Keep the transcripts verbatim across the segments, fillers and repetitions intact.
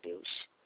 Deus.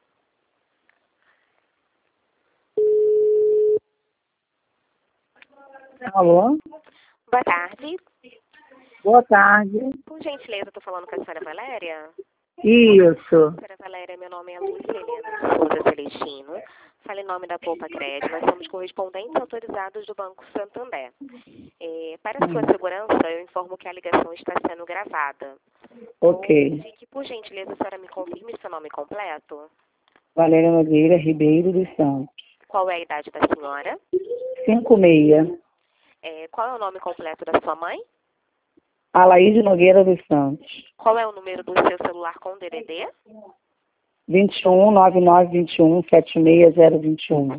Alô? Boa tarde. Boa tarde. Por gentileza, estou falando com a senhora Valéria? Isso. Senhora Valéria, meu nome é Lúcia Helena de Souza Celestino. Falo em nome da Poupa Crédito. Nós somos correspondentes autorizados do Banco Santander. É, para a sua segurança, eu informo que a ligação está sendo gravada. Ok. Vou pedir que, por gentileza, a senhora me confirme seu nome completo. Valéria Nogueira Ribeiro dos Santos. Qual é a idade da senhora? cinco seis. É, qual é o nome completo da sua mãe? Alaíde Nogueira dos Santos. Qual é o número do seu celular com D D D? vinte e um, nove nove vinte e um, setenta e seis zero vinte e um.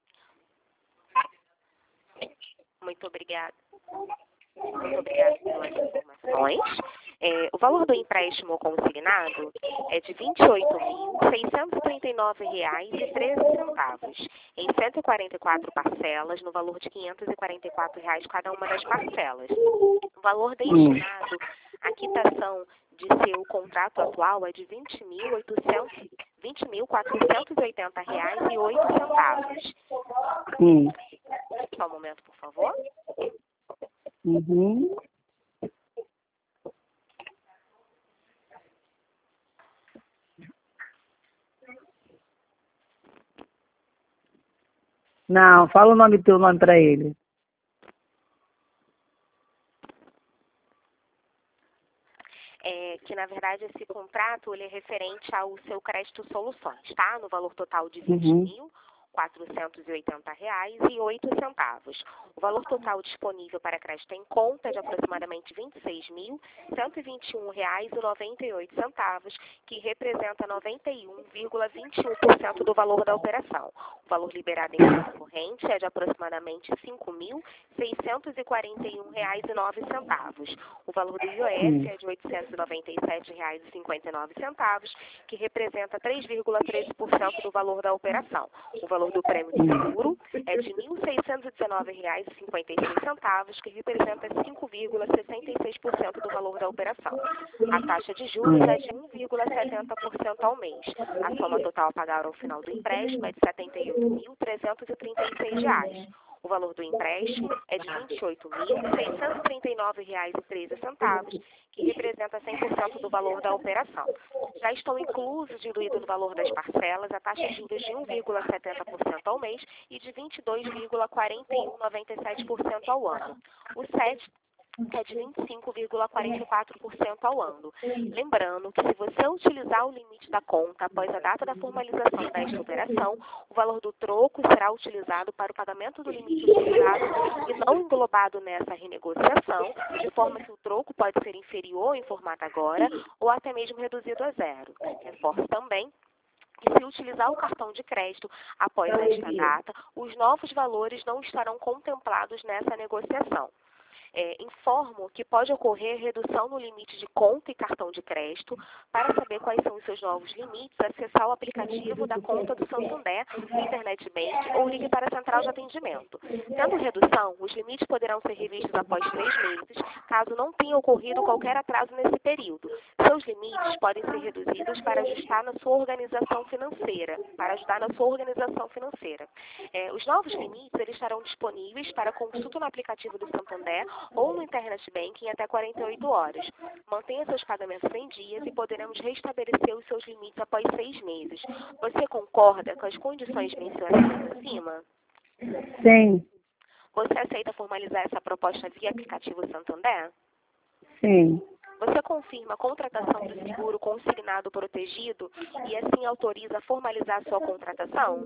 Muito obrigada. Muito obrigada pelas informações. É, o valor do empréstimo consignado é de vinte e oito mil, seiscentos e trinta e nove reais e treze centavos, em cento e quarenta e quatro parcelas, no valor de quinhentos e quarenta e quatro reais cada uma das parcelas. O valor destinado à quitação de seu contrato atual é de vinte mil quatrocentos e oitenta reais e oito centavos. Hum. Só um momento, por favor. Uhum. Não, fala o nome do teu nome para ele. É, que, na verdade, esse contrato ele é referente ao seu crédito soluções, tá? No valor total de vinte mil quatrocentos e oitenta reais e oito centavos. O valor total disponível para crédito em conta é de aproximadamente vinte e seis mil cento e vinte e um reais e noventa e oito centavos, que representa noventa e um vírgula vinte e um por cento do valor da operação. O valor liberado em conta corrente é de aproximadamente cinco mil seiscentos e quarenta e um reais e nove centavos. O valor do I O F é de oitocentos e noventa e sete reais e cinquenta e nove centavos, que representa três vírgula treze por cento do valor da operação. O valor do prêmio de seguro é de mil seiscentos e dezenove reais e cinquenta e seis centavos, que representa cinco vírgula sessenta e seis por cento do valor da operação. A taxa de juros é de um vírgula setenta por cento ao mês. A soma total a pagar ao final do empréstimo é de setenta e oito mil trezentos e trinta e seis reais. O valor do empréstimo é de vinte e oito mil seiscentos e trinta e nove reais e treze centavos, que representa cem por cento do valor da operação. Já estão inclusos, diluído no valor das parcelas, a taxa de juros de um vírgula setenta por cento ao mês e de vinte e dois vírgula quarenta e um por noventa e sete por cento ao ano. O sete é de vinte e cinco vírgula quarenta e quatro por cento ao ano. Lembrando que, se você utilizar o limite da conta após a data da formalização desta operação, o valor do troco será utilizado para o pagamento do limite utilizado e não englobado nessa renegociação, de forma que o troco pode ser inferior em formato agora ou até mesmo reduzido a zero. Reforço também que, se utilizar o cartão de crédito após esta data, os novos valores não estarão contemplados nessa negociação. É, informo que pode ocorrer redução no limite de conta e cartão de crédito. Para saber quais são os seus novos limites, acessar o aplicativo da conta do Santander no Internet Bank ou ligue para a central de atendimento. Tendo redução, os limites poderão ser revistos após três meses, caso não tenha ocorrido qualquer atraso nesse período. Seus limites podem ser reduzidos para ajustar na sua organização financeira, para ajudar na sua organização financeira. É, os novos limites eles estarão disponíveis para consulta no aplicativo do Santander ou no Internet Banking até quarenta e oito horas. Mantenha seus pagamentos em dias e poderemos restabelecer os seus limites após seis meses. Você concorda com as condições mencionadas acima? Sim. Você aceita formalizar essa proposta via aplicativo Santander? Sim. Você confirma a contratação do seguro consignado protegido e assim autoriza a formalizar sua contratação?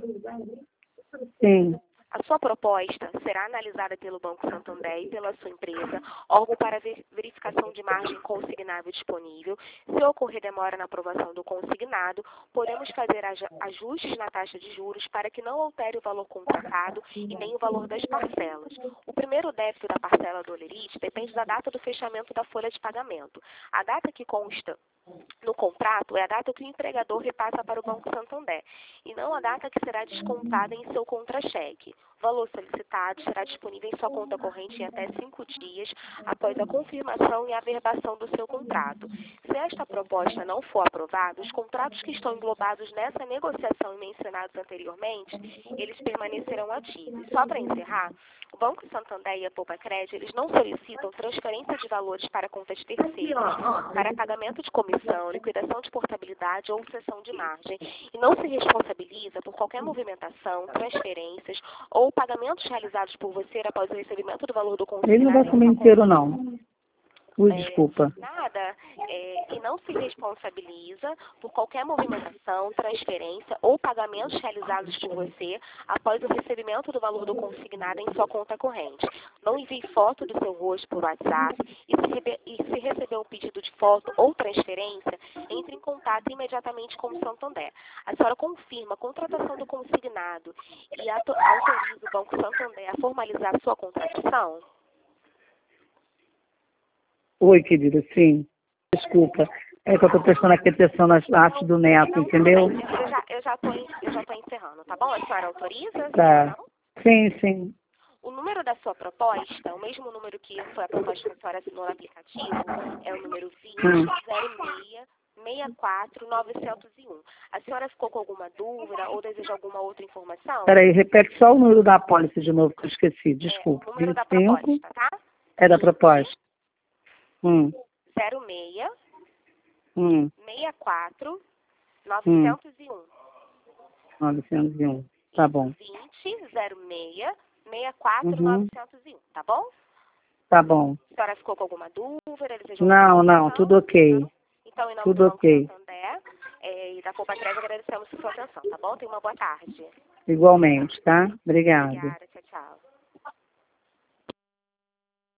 Sim. A sua proposta será analisada pelo Banco Santander e pela sua empresa, órgão para verificação de margem consignável disponível. Se ocorrer demora na aprovação do consignado, podemos fazer ajustes na taxa de juros para que não altere o valor contratado e nem o valor das parcelas. O primeiro débito da parcela do Olerite depende da data do fechamento da folha de pagamento. A data que consta no contrato é a data que o empregador repassa para o Banco Santander e não a data que será descontada em seu contra-cheque. O valor solicitado será disponível em sua conta corrente em até cinco dias após a confirmação e averbação do seu contrato. Se esta proposta não for aprovada, os contratos que estão englobados nessa negociação e mencionados anteriormente, eles permanecerão ativos. Só para encerrar, o Banco Santander e a Poupa Crédito, eles não solicitam transferência de valores para contas terceiras, para pagamento de comissão, liquidação de portabilidade ou cessão de margem, e não se responsabiliza por qualquer movimentação, transferências ou pagamentos realizados por você após o recebimento do valor do consignado. Ele não vai comer inteiro, não. Ui, desculpa. É, nada, é, e não se responsabiliza por qualquer movimentação, transferência ou pagamentos realizados por você após o recebimento do valor do consignado em sua conta corrente. Não envie foto do seu rosto por WhatsApp e se, rebe- e se receber um pedido de foto ou transferência, entre em contato imediatamente com o Santander. A senhora confirma a contratação do consignado e auto- autoriza o Banco Santander a formalizar a sua contratação? Oi, querida, sim. Desculpa. É que eu estou prestando aqui atenção nas artes do neto, Não, entendeu? tudo bem. Eu já, eu já tô, eu já tô encerrando, tá bom? A senhora autoriza? Tá. Não? Sim, sim. O número da sua proposta, o mesmo número que foi a proposta que a senhora assinou no aplicativo, é o número vinte Hum. zero seis seis quatro nove zero um. A senhora ficou com alguma dúvida ou deseja alguma outra informação? Peraí, repete só o número da apólice de novo, que eu esqueci. Desculpa. É, o número da vinte e cinco proposta, tá? é da proposta. Hum. zero seis Hum. seis quatro nove Hum. zero um. novecentos e um. Tá bom. vinte zero seis seis quatro Uhum. nove zero um, tá bom? Tá bom. A senhora ficou com alguma dúvida? Desejou Não, alguma não, informação? tudo ok. Não? Então, em nome Tudo do Banco ok. Santander é, e da Poupa Crédito, agradecemos a sua atenção, tá bom? Tenha uma boa tarde. Igualmente, tá? Obrigada. Obrigada, tchau, tchau.